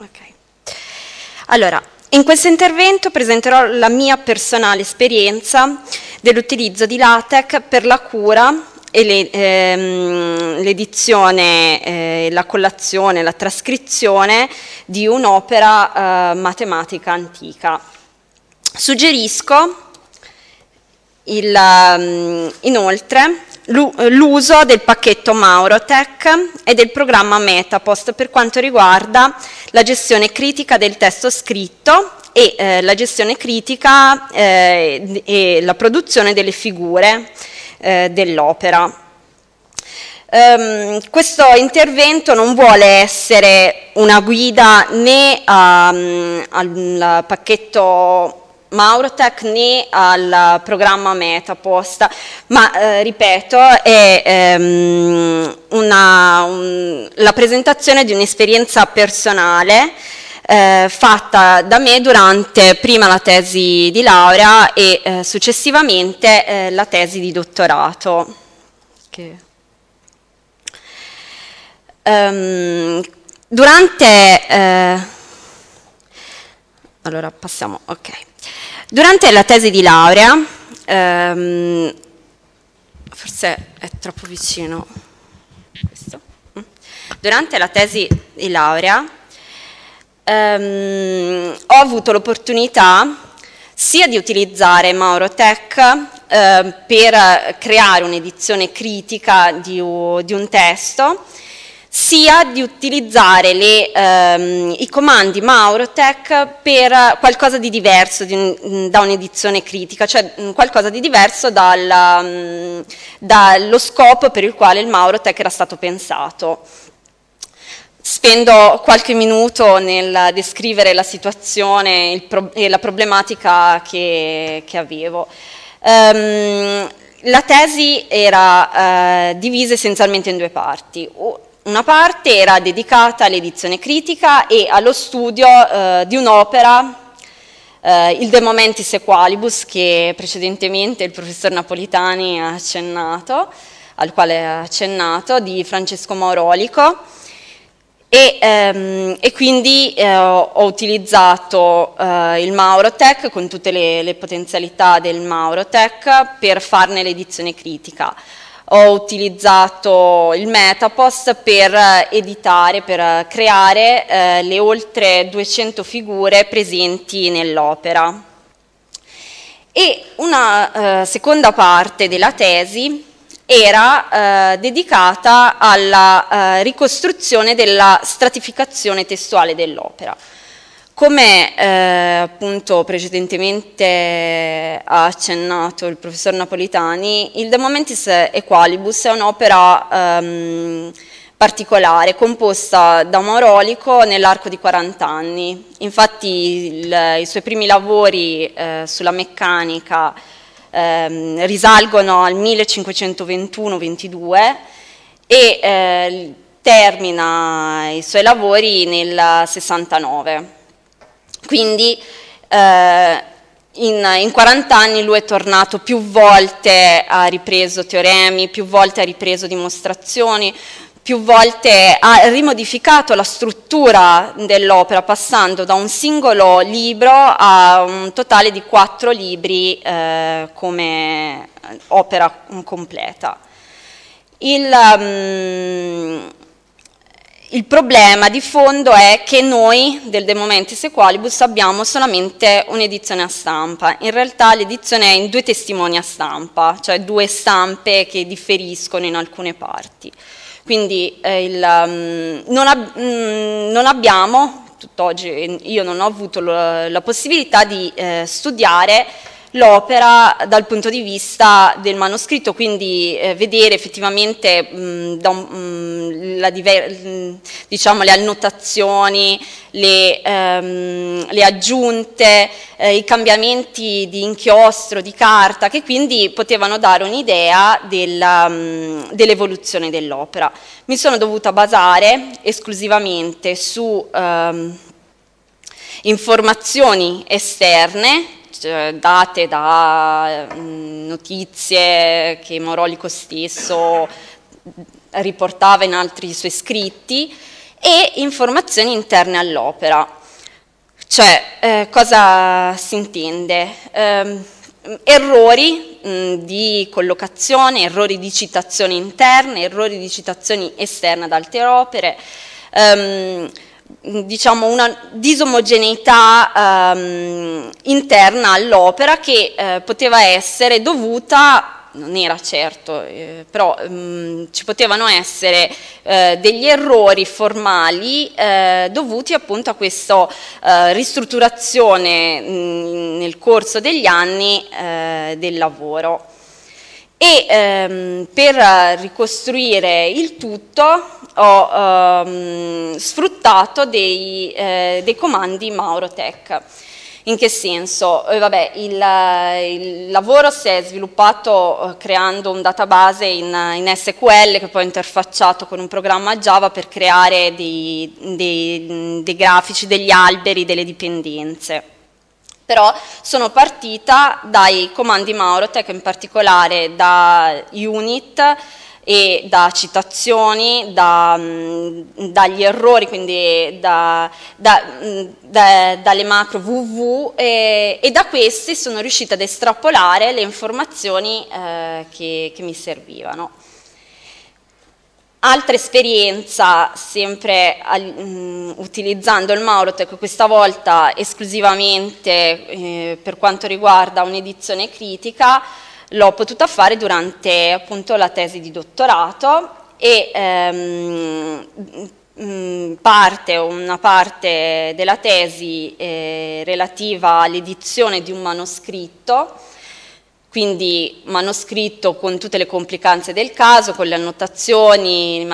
Okay. Allora, in questo intervento presenterò la mia personale esperienza dell'utilizzo di LaTeX per la cura e l'edizione, la collazione, la trascrizione di un'opera matematica antica. Suggerisco inoltre l'uso del pacchetto Maurotech e del programma Metapost per quanto riguarda la gestione critica del testo scritto e la gestione critica e la produzione delle figure dell'opera. Questo intervento non vuole essere una guida né al pacchetto Maurotech né al programma Metapost, ma ripeto, è la presentazione di un'esperienza personale fatta da me durante prima la tesi di laurea e successivamente la tesi di dottorato. Allora passiamo, ok. Durante la tesi di laurea, forse è troppo vicino questo. Durante la tesi di laurea ho avuto l'opportunità sia di utilizzare Maurotech per creare un'edizione critica di un testo, sia di utilizzare i comandi Maurotech per qualcosa di diverso da un'edizione critica, cioè qualcosa di diverso dallo scopo per il quale il Maurotech era stato pensato. Spendo qualche minuto nel descrivere la situazione e la problematica che avevo. La tesi era divisa essenzialmente in due parti. Una parte era dedicata all'edizione critica e allo studio di un'opera, il De Momentis Equalibus, che precedentemente il professor Napolitani ha accennato, al quale ha accennato, di Francesco Maurolico, e quindi ho utilizzato il Maurotech con tutte le potenzialità del Maurotech per farne l'edizione critica. Ho utilizzato il Metapost per editare, per creare le oltre 200 figure presenti nell'opera. E una seconda parte della tesi era dedicata alla ricostruzione della stratificazione testuale dell'opera. Come appunto precedentemente ha accennato il professor Napolitani, il De Momentis Equalibus è un'opera particolare, composta da Maurolico nell'arco di 40 anni. Infatti i suoi primi lavori sulla meccanica risalgono al 1521-22 e termina i suoi lavori nel 69. Quindi in 40 anni lui è tornato più volte, ha ripreso teoremi, più volte ha ripreso dimostrazioni, più volte ha rimodificato la struttura dell'opera passando da un singolo libro a un totale di 4 libri come opera completa. Il problema di fondo è che noi del De Momentis Equalibus abbiamo solamente un'edizione a stampa. In realtà l'edizione è in 2 testimoni a stampa, cioè 2 stampe che differiscono in alcune parti. Quindi non abbiamo, tutt'oggi io non ho avuto la possibilità di studiare l'opera dal punto di vista del manoscritto, quindi vedere effettivamente diciamo, le annotazioni, le aggiunte, i cambiamenti di inchiostro, di carta, che quindi potevano dare un'idea dell'evoluzione dell'opera. Mi sono dovuta basare esclusivamente su informazioni esterne, date da notizie che Maurolico stesso riportava in altri suoi scritti e informazioni interne all'opera. Cioè, cosa si intende? Errori di collocazione, errori di citazioni interne, errori di citazioni esterne ad altre opere, diciamo una disomogeneità interna all'opera che poteva essere dovuta, non era certo, però ci potevano essere degli errori formali dovuti appunto a questa ristrutturazione nel corso degli anni del lavoro. E per ricostruire il tutto ho sfruttato dei comandi Maurotech. In che senso? Vabbè, il lavoro si è sviluppato creando un database in SQL che poi ho interfacciato con un programma Java per creare dei grafici, degli alberi, delle dipendenze. Però sono partita dai comandi Maurotech, in particolare da unit e da citazioni, dagli errori, quindi dalle macro www e da questi sono riuscita ad estrapolare le informazioni che mi servivano. Altra esperienza, sempre utilizzando il Maurotech, questa volta esclusivamente per quanto riguarda un'edizione critica, l'ho potuta fare durante appunto la tesi di dottorato e una parte della tesi relativa all'edizione di un manoscritto, quindi manoscritto con tutte le complicanze del caso, con le annotazioni,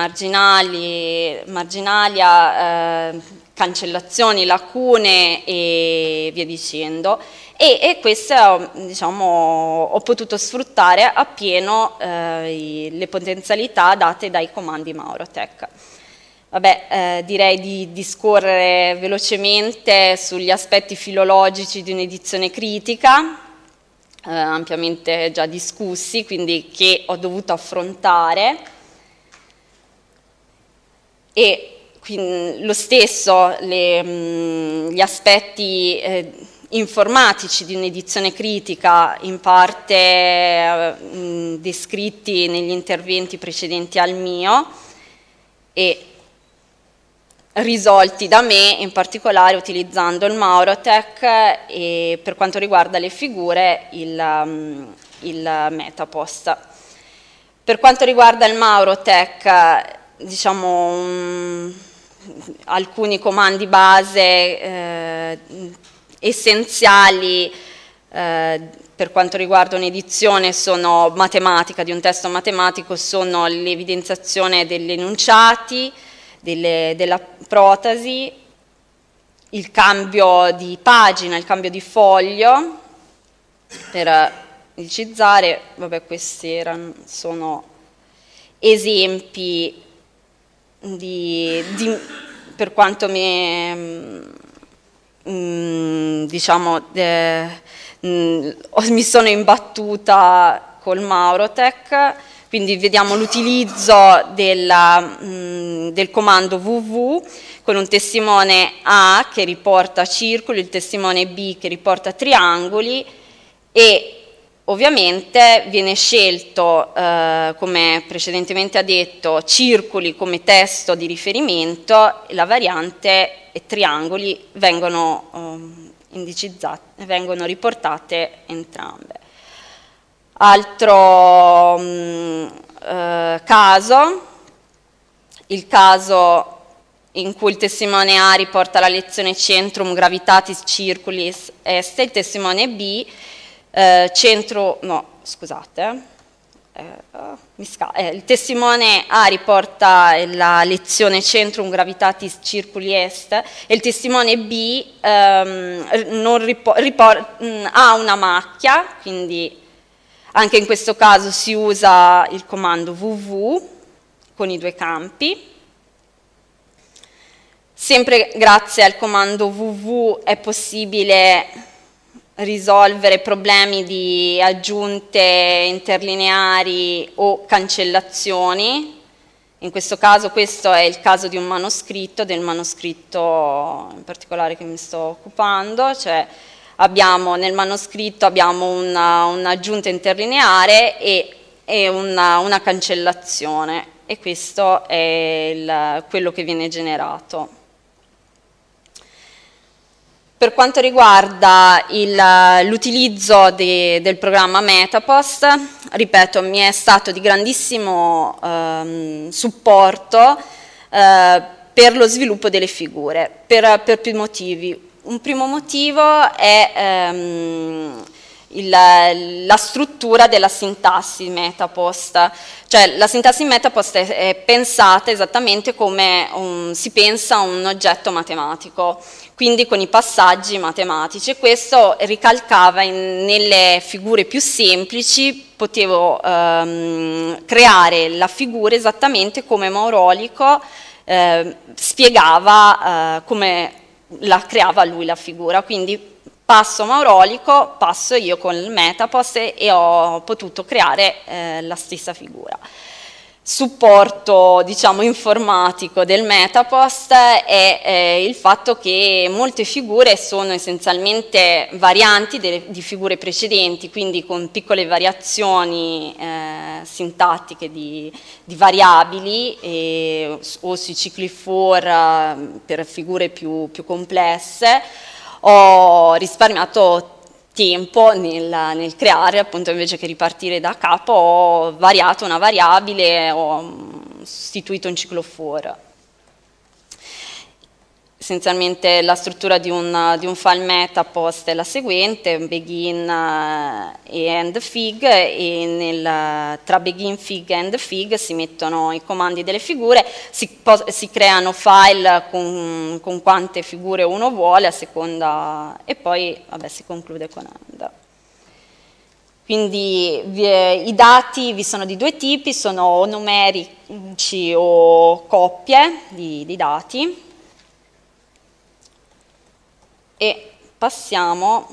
marginalia, cancellazioni, lacune e via dicendo. E questo, diciamo, ho potuto sfruttare appieno le potenzialità date dai comandi Maurotech. Vabbè, direi di discorrere velocemente sugli aspetti filologici di un'edizione critica, ampiamente già discussi, quindi che ho dovuto affrontare, e quindi lo stesso gli aspetti informatici di un'edizione critica, in parte descritti negli interventi precedenti al mio e risolti da me, in particolare utilizzando il Maurotech e per quanto riguarda le figure il Metapost. Per quanto riguarda il Maurotech, diciamo alcuni comandi base essenziali per quanto riguarda un'edizione sono matematica, di un testo matematico, sono l'evidenziazione degli enunciati, della protasi, il cambio di pagina, il cambio di foglio, per indicizzare. Vabbè, questi sono esempi per quanto diciamo, mi sono imbattuta col Maurotech. Quindi vediamo l'utilizzo del comando www con un testimone A che riporta circoli, il testimone B che riporta triangoli e ovviamente viene scelto, come precedentemente ha detto, circoli come testo di riferimento e la variante e triangoli vengono vengono riportate entrambe. Altro caso, il caso in cui il testimone A riporta la lezione centrum gravitatis circulis est, il testimone B il testimone A riporta la lezione centrum gravitatis circuli est e il testimone B ha una macchia, quindi anche in questo caso si usa il comando www con i due campi. Sempre grazie al comando www è possibile risolvere problemi di aggiunte interlineari o cancellazioni In questo caso questo è il caso di un manoscritto, del manoscritto in particolare che mi sto occupando, cioè nel manoscritto abbiamo un'aggiunta interlineare e una cancellazione, e questo è quello che viene generato. Per quanto riguarda l'utilizzo del programma Metapost, ripeto, mi è stato di grandissimo supporto per lo sviluppo delle figure, per più motivi. Un primo motivo è la struttura della sintassi Metapost, cioè la sintassi Metapost è pensata esattamente come si pensa a un oggetto matematico, quindi con i passaggi matematici, e questo ricalcava nelle figure più semplici, potevo creare la figura esattamente come Maurolico spiegava come la creava lui la figura, quindi passo Maurolico, passo io con il Metapost e ho potuto creare la stessa figura. Supporto, diciamo, informatico del Metapost è il fatto che molte figure sono essenzialmente varianti di figure precedenti, quindi con piccole variazioni sintattiche di variabili o sui cicli for per figure più complesse. Ho risparmiato tempo nel creare, appunto, invece che ripartire da capo, ho variato una variabile, ho sostituito un ciclo for. Essenzialmente la struttura di un file Metapost è la seguente: begin e end fig, e tra begin fig e end fig si mettono i comandi delle figure, si creano file con quante figure uno vuole a seconda, e poi si conclude con end. Quindi i dati vi sono di due tipi, sono o numerici o coppie di dati. E passiamo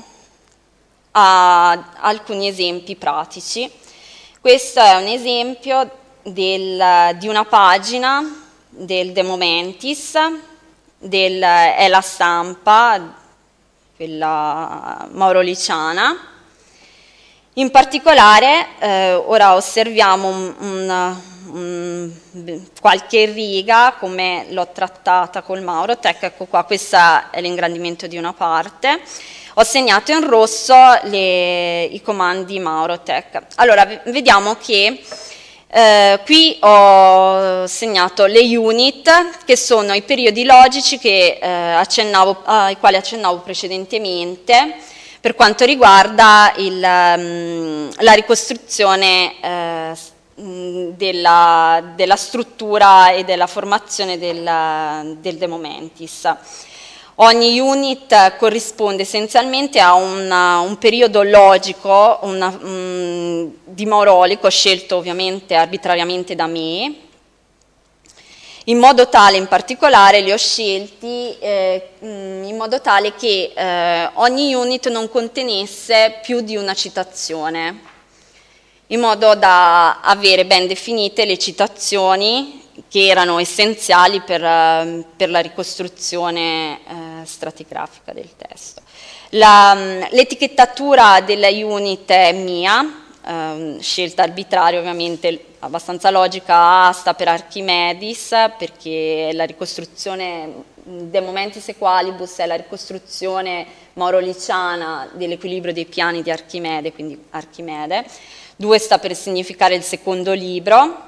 a alcuni esempi pratici. Questo è un esempio di una pagina del De Momentis, è la stampa, quella mauroliciana. In particolare, ora osserviamo qualche riga, come l'ho trattata col Maurotech. Ecco qua, questo è l'ingrandimento di una parte. Ho segnato in rosso i comandi Maurotech. Allora, vediamo che qui ho segnato le unit, che sono i periodi logici ai quali accennavo precedentemente, per quanto riguarda la ricostruzione della struttura e della formazione del De Momentis. Ogni unit corrisponde essenzialmente a un periodo logico di Maurolico, scelto ovviamente arbitrariamente da me, in modo tale, in particolare, li ho scelti in modo tale che ogni unit non contenesse più di una citazione, in modo da avere ben definite le citazioni che erano essenziali per la ricostruzione stratigrafica del testo. L'etichettatura della unit è mia, scelta arbitraria, ovviamente abbastanza logica. A sta per Archimedis, perché la ricostruzione De Momentis Equalibus è la ricostruzione mauroliciana dell'equilibrio dei piani di Archimede, quindi Archimede. 2 sta per significare il secondo libro,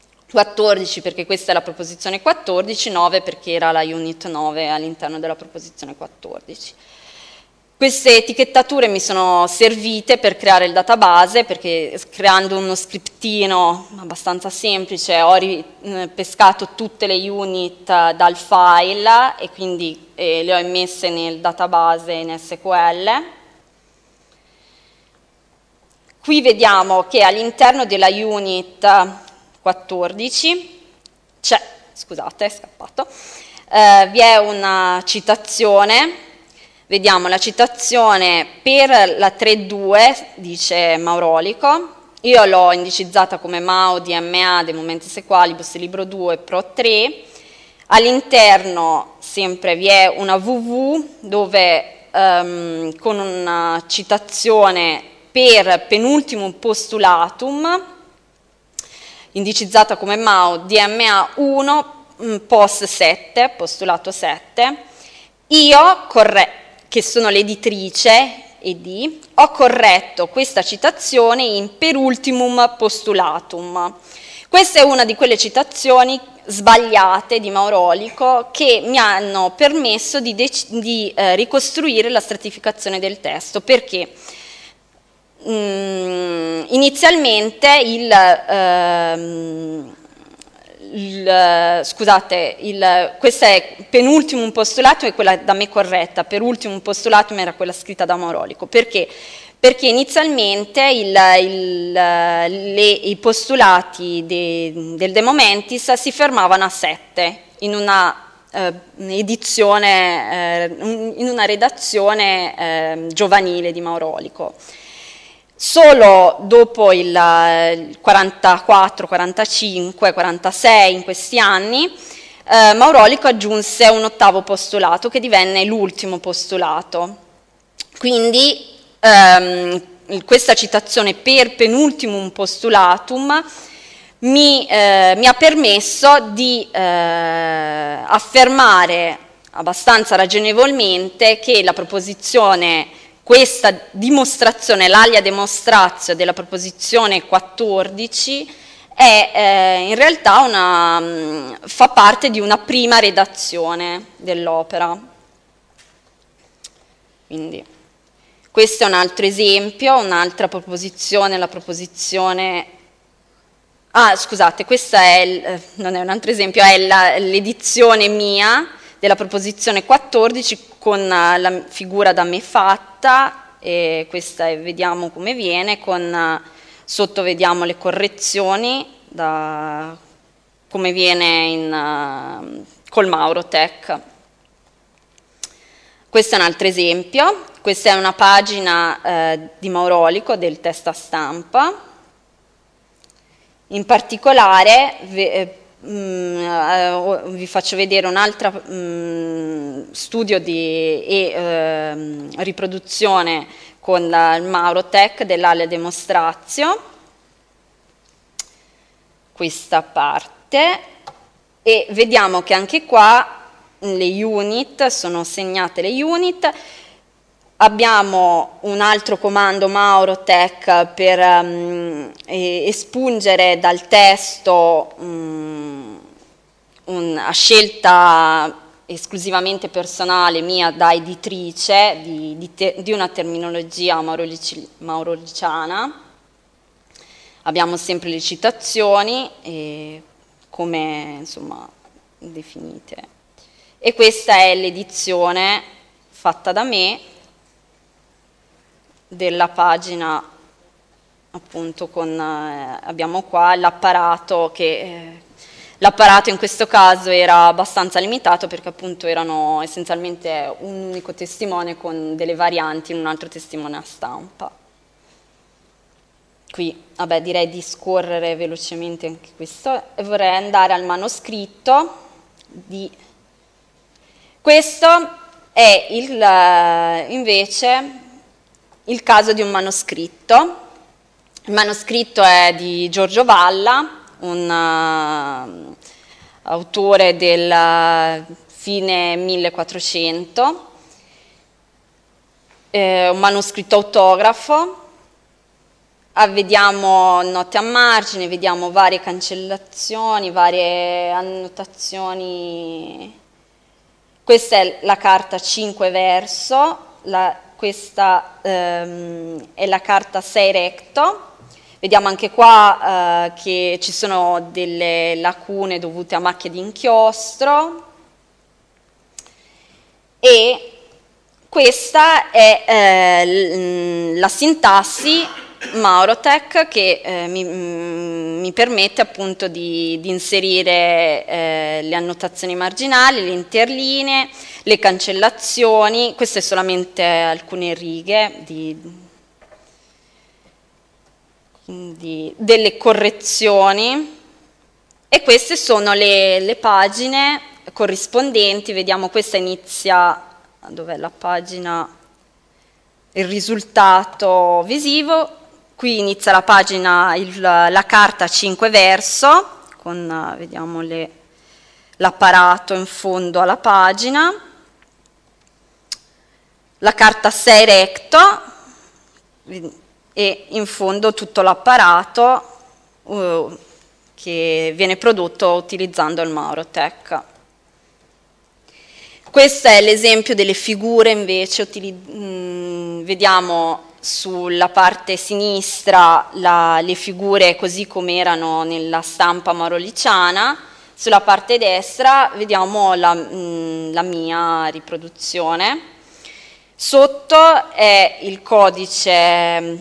14 perché questa è la proposizione 14, 9 perché era la unit 9 all'interno della proposizione 14. Queste etichettature mi sono servite per creare il database, perché creando uno scriptino abbastanza semplice ho pescato tutte le unit dal file e quindi le ho immesse nel database in SQL. Qui vediamo che all'interno della unit 14 c'è, scusate, è scappato, vi è una citazione. Vediamo la citazione per la 3.2, dice Maurolico, io l'ho indicizzata come MAO, DMA, dei momenti sequali, Bossi Libro 2, Pro 3. All'interno sempre vi è una WW dove con una citazione per penultimum postulatum, indicizzata come MAO, DMA 1, POS 7, postulato 7. Io, che sono l'editrice, ED, ho corretto questa citazione in per ultimum postulatum. Questa è una di quelle citazioni sbagliate di Maurolico che mi hanno permesso di ricostruire la stratificazione del testo, perché inizialmente questo è penultimum postulatum, è quella da me corretta, per ultimum postulatum era quella scritta da Maurolico. Perché? Perché inizialmente i postulati del De Momentis si fermavano a 7 in una in una redazione giovanile di Maurolico. Solo dopo il 44, 45, 46, in questi anni, Maurolico aggiunse un ottavo postulato che divenne l'ultimo postulato. Quindi questa citazione per penultimum postulatum mi ha permesso di affermare abbastanza ragionevolmente che la proposizione, questa dimostrazione, l'alia demonstratio della proposizione 14 è in realtà fa parte di una prima redazione dell'opera. Quindi questo è un altro esempio, un'altra proposizione, la proposizione... Ah, scusate, questa non è un altro esempio, è l'edizione mia della proposizione 14 con la figura da me fatta, e questa vediamo come viene, sotto vediamo le correzioni, come viene col Maurotech. Questo è un altro esempio, questa è una pagina di Maurolico del testa stampa. In particolare vi faccio vedere un altro studio e riproduzione con il Maurotech dell'alia demonstratio, questa parte, e vediamo che anche qua le unit, sono segnate le unit. Abbiamo un altro comando Maurotech per espungere dal testo a scelta esclusivamente personale mia da editrice di una terminologia mauroliciana. Abbiamo sempre le citazioni come insomma definite. E questa è l'edizione fatta da me della pagina, appunto, abbiamo qua l'apparato l'apparato in questo caso era abbastanza limitato perché appunto erano essenzialmente un unico testimone con delle varianti in un altro testimone a stampa. Qui, vabbè, direi di scorrere velocemente anche questo e vorrei andare al manoscritto Questo è invece il caso di un manoscritto. Il manoscritto è di Giorgio Valla, un autore del fine 1400, un manoscritto autografo. Vediamo note a margine, vediamo varie cancellazioni, varie annotazioni. Questa è la carta 5 verso, questa è la carta 6 recto. Vediamo anche qua che ci sono delle lacune dovute a macchie di inchiostro. E questa è la sintassi Maurotech che mi permette appunto di inserire le annotazioni marginali, le interlinee, le cancellazioni. Queste sono solamente alcune righe delle correzioni, e queste sono le pagine corrispondenti. Vediamo, questa inizia, dov'è la pagina, il risultato visivo, qui inizia la pagina, la carta 5 verso, con, vediamo, l'apparato in fondo alla pagina, la carta 6 recto, e in fondo tutto l'apparato che viene prodotto utilizzando il Maurotech. Questo è l'esempio delle figure invece, vediamo sulla parte sinistra le figure così come erano nella stampa mauroliciana, sulla parte destra vediamo la mia riproduzione. Sotto è il codice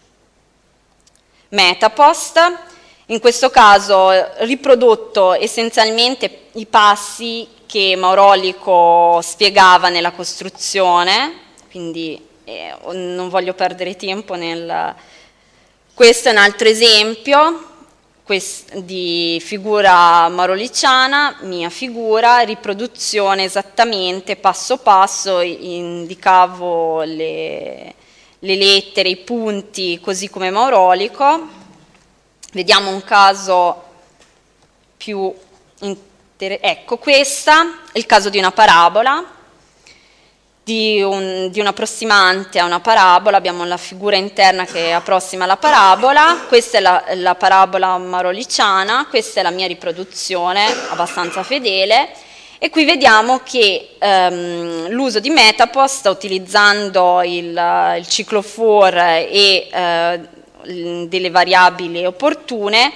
Metapost, in questo caso riprodotto essenzialmente i passi che Maurolico spiegava nella costruzione, quindi non voglio perdere tempo Questo è un altro esempio di figura mauroliciana, mia figura, riproduzione esattamente passo passo, indicavo le lettere, i punti, così come Maurolico. Vediamo un caso più ecco, questa è il caso di una parabola, di un approssimante a una parabola. Abbiamo la figura interna che approssima la parabola, questa è la parabola mauroliciana, questa è la mia riproduzione abbastanza fedele, e qui vediamo che l'uso di Metapost, utilizzando il ciclo for e delle variabili opportune,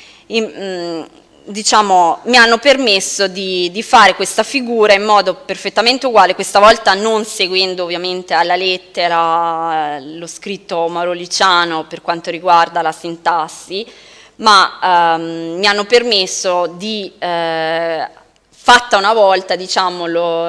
diciamo, mi hanno permesso di fare questa figura in modo perfettamente uguale, questa volta non seguendo ovviamente alla lettera lo scritto mauroliciano per quanto riguarda la sintassi, ma mi hanno permesso di, fatta una volta, diciamo,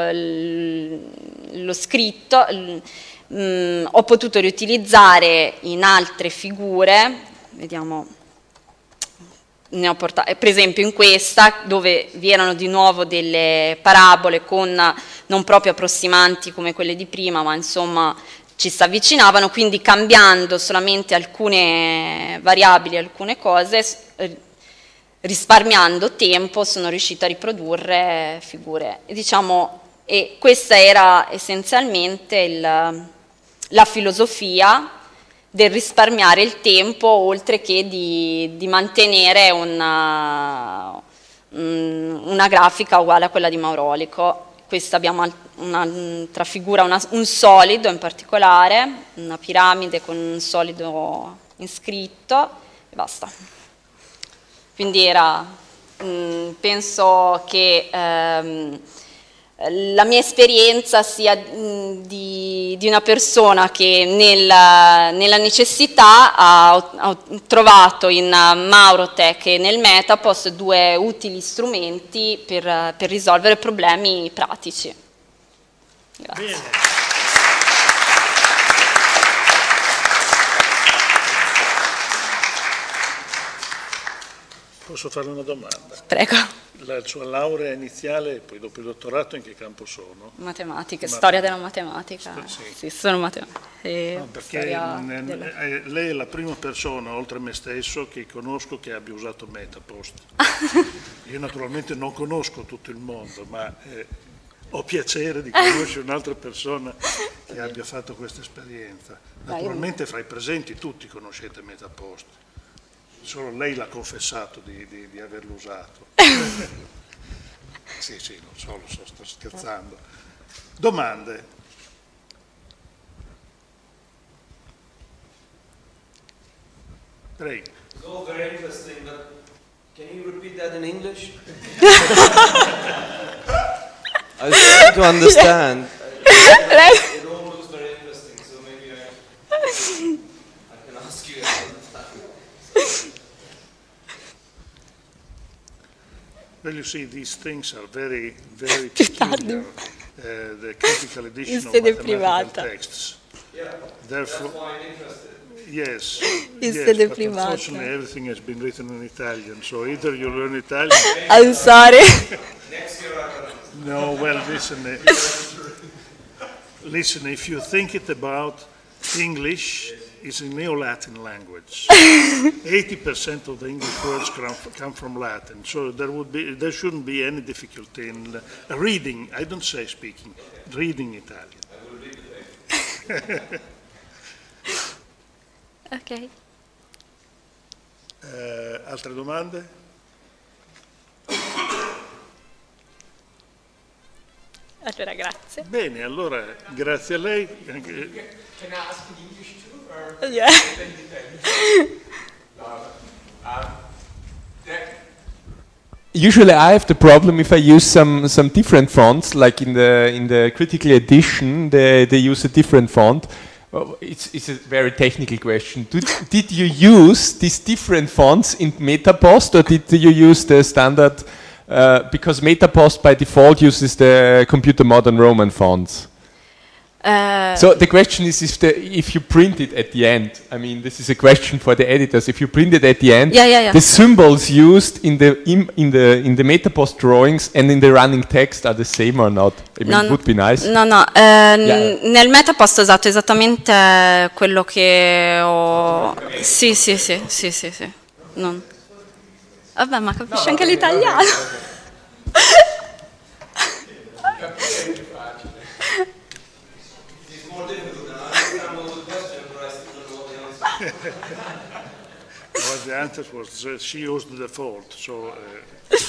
lo scritto, ho potuto riutilizzare in altre figure. Vediamo, ne ho portate, per esempio in questa, dove vi erano di nuovo delle parabole con non proprio approssimanti come quelle di prima, ma insomma ci si avvicinavano, quindi cambiando solamente alcune variabili, alcune cose, risparmiando tempo, sono riuscita a riprodurre figure. E questa era essenzialmente la filosofia del risparmiare il tempo, oltre che di mantenere una grafica uguale a quella di Maurolico. Questa abbiamo un'altra figura, un solido in particolare, una piramide con un solido inscritto, e basta. Quindi penso che la mia esperienza sia di una persona che nella necessità ha trovato in Maurotech e nel Metapost due utili strumenti per risolvere problemi pratici. Grazie. Bene. Posso farle una domanda? Prego. La sua laurea iniziale e poi dopo il dottorato in che campo sono? Matematica, storia della matematica. Sì, sono matematica. No, perché lei è la prima persona, oltre a me stesso, che conosco che abbia usato Metapost. Io naturalmente non conosco tutto il mondo, ma ho piacere di conoscere un'altra persona che abbia fatto questa esperienza. Naturalmente fra i presenti tutti conoscete Metapost. Solo lei l'ha confessato di averlo usato. Sì, lo so, sto scherzando. Domande? Prego. It's all very interesting, but can you repeat that in English? I was trying to understand. It all looks very interesting, so maybe I can ask you another time. Well, you see, these things are very, very peculiar. The critical edition of mathematical texts. Yeah, Therefore, that's why I'm interested. Yes. in sede But privata. unfortunately everything has been written in Italian, so either you learn Italian. I'm sorry. No, well, listen, if you think it about, English is a Neo-Latin language. 80% of the English words come from Latin, so there shouldn't be any difficulty in reading, I don't say speaking, reading Italian. Ok. Altre domande? Allora, grazie. Bene, allora grazie a lei. Can I ask in English too? Or Yeah. Usually I have the problem if I use some different fonts, like in the critical edition, they use a different font. Well, it's a very technical question. Did you use these different fonts in MetaPost, or did you use the standard? Because MetaPost by default uses the Computer Modern Roman fonts. So the question is if you print it at the end. I mean, this is a question for the editors. If you print it at the end, the symbols used in the MetaPost drawings and in the running text are the same or not? I mean, it would be nice. No. Nel MetaPost ho usato esattamente quello che ho. Sì. Non. Vabbè, ma capisci anche l'italiano. Well, the answer was she used the default, so